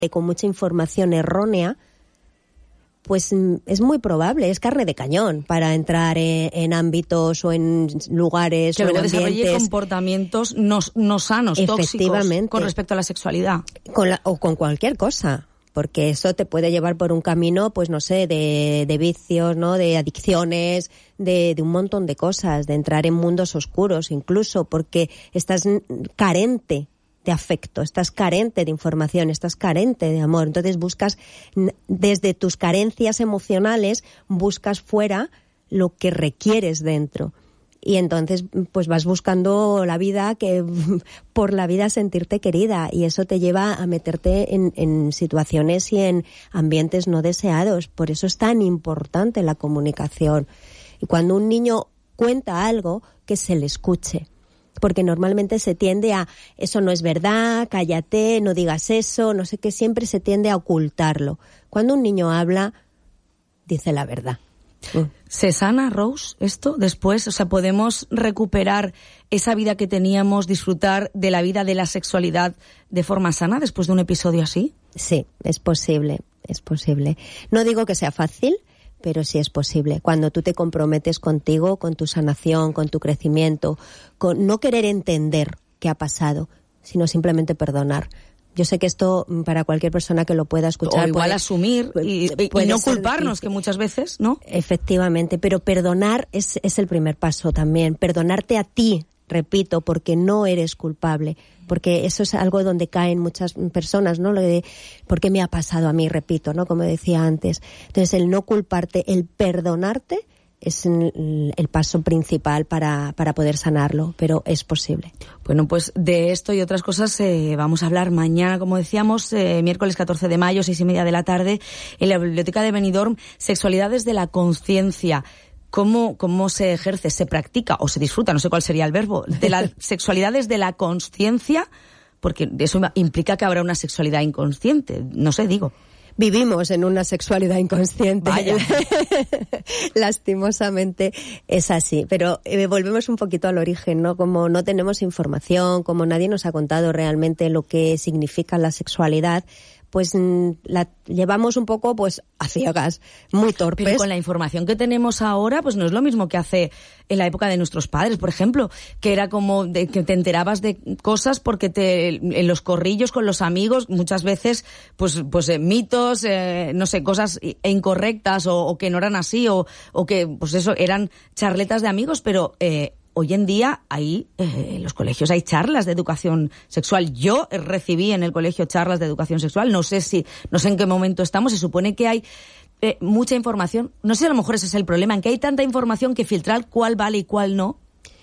con mucha información errónea, pues es muy probable, es carne de cañón para entrar en ámbitos o en lugares que o en luego ambientes. desarrolle comportamientos no sanos, tóxicos, con respecto a la sexualidad. O con cualquier cosa, porque eso te puede llevar por un camino, pues no sé, de vicios, ¿no? De adicciones, de un montón de cosas, de entrar en mundos oscuros incluso, porque estás carente de afecto, estás carente de información, estás carente de amor. Entonces buscas, desde tus carencias emocionales, buscas fuera lo que requieres dentro. Y entonces pues vas buscando la vida, que por la vida sentirte querida, y eso te lleva a meterte en situaciones y en ambientes no deseados. Por eso es tan importante la comunicación. Y cuando un niño cuenta algo, que se le escuche. Porque normalmente se tiende a, eso no es verdad, cállate, no digas eso, no sé qué, siempre se tiende a ocultarlo. Cuando un niño habla, dice la verdad. ¿Se sana, Rose, esto después? O sea, ¿podemos recuperar esa vida que teníamos, disfrutar de la vida de la sexualidad de forma sana después de un episodio así? Sí, es posible, es posible. No digo que sea fácil, pero sí es posible. Cuando tú te comprometes contigo, con tu sanación, con tu crecimiento, con no querer entender qué ha pasado, sino simplemente perdonar. Yo sé que esto, para cualquier persona que lo pueda escuchar... O igual asumir y no culparnos, que muchas veces, ¿no? Efectivamente, pero perdonar es el primer paso también. Perdonarte a ti, repito, porque no eres culpable. Porque eso es algo donde caen muchas personas, ¿no? Lo de, ¿por qué me ha pasado a mí? Repito, ¿no? Como decía antes. Entonces, el no culparte, el perdonarte, es el paso principal para poder sanarlo, pero es posible. Bueno, pues de esto y otras cosas vamos a hablar mañana, como decíamos, miércoles 14 de mayo, 6:30 de la tarde, en la Biblioteca de Benidorm, Sexualidades de la Conciencia. ¿Cómo se ejerce, se practica o se disfruta, no sé cuál sería el verbo, de las sexualidades de la consciencia? Porque eso implica que habrá una sexualidad inconsciente, no sé, digo. Vivimos en una sexualidad inconsciente. Vaya. Lastimosamente es así. Pero volvemos un poquito al origen, ¿no? Como no tenemos información, como nadie nos ha contado realmente lo que significa la sexualidad, pues la llevamos un poco pues a ciegas, muy torpes. Pero con la información que tenemos ahora, pues no es lo mismo que hace en la época de nuestros padres, por ejemplo, que era como que te enterabas de cosas porque en los corrillos con los amigos, muchas veces, pues mitos, no sé, cosas incorrectas o que no eran así o que, pues eso, eran charletas de amigos, pero hoy en día en los colegios hay charlas de educación sexual. Yo recibí en el colegio charlas de educación sexual. No sé en qué momento estamos. Se supone que hay mucha información. No sé, a lo mejor ese es el problema, en que hay tanta información que filtrar cuál vale y cuál no.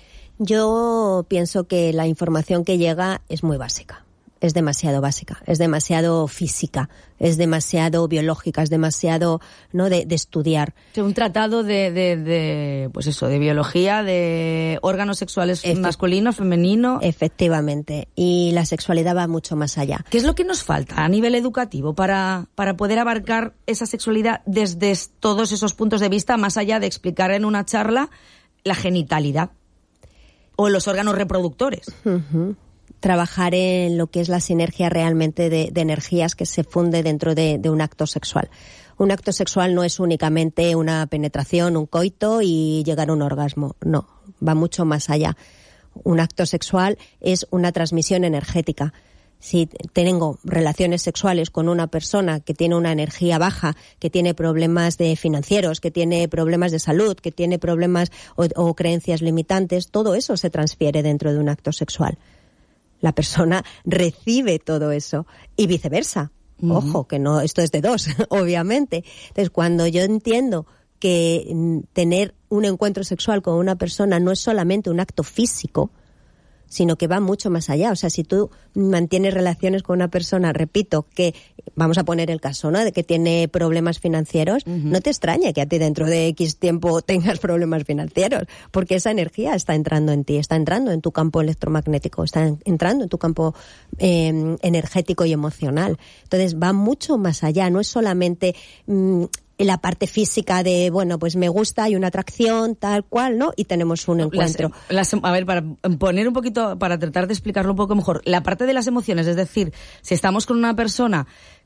Yo pienso que la información que llega es muy básica. Es demasiado básica, es demasiado física, es demasiado biológica, es demasiado, ¿no?, de estudiar. Un tratado de pues eso, de biología, de órganos sexuales masculino, femenino. Efectivamente. Y la sexualidad va mucho más allá. ¿Qué es lo que nos falta a nivel educativo para poder abarcar esa sexualidad desde todos esos puntos de vista, más allá de explicar en una charla la genitalidad o los órganos reproductores? Uh-huh. Trabajar en lo que es la sinergia realmente de energías que se funde dentro de un acto sexual. Un acto sexual no es únicamente una penetración, un coito y llegar a un orgasmo. No, va mucho más allá. Un acto sexual es una transmisión energética. Si tengo relaciones sexuales con una persona que tiene una energía baja, que tiene problemas financieros, que tiene problemas de salud, que tiene problemas o creencias limitantes, todo eso se transfiere dentro de un acto sexual. La persona recibe todo eso y viceversa. Uh-huh. Ojo, que no, esto es de dos, obviamente. Entonces, cuando yo entiendo que tener un encuentro sexual con una persona no es solamente un acto físico, sino que va mucho más allá. O sea, si tú mantienes relaciones con una persona, repito, que vamos a poner el caso, ¿no?, de que tiene problemas financieros, uh-huh, no te extrañe que a ti dentro de X tiempo tengas problemas financieros, porque esa energía está entrando en ti, está entrando en tu campo electromagnético, está entrando en tu campo energético y emocional. Entonces va mucho más allá, no es solamente la parte física de, bueno, pues me gusta, hay una atracción, tal cual, ¿no? Y tenemos un encuentro. A ver, para poner un poquito, para tratar de explicarlo un poco mejor, la parte de las emociones, es decir, si estamos con una persona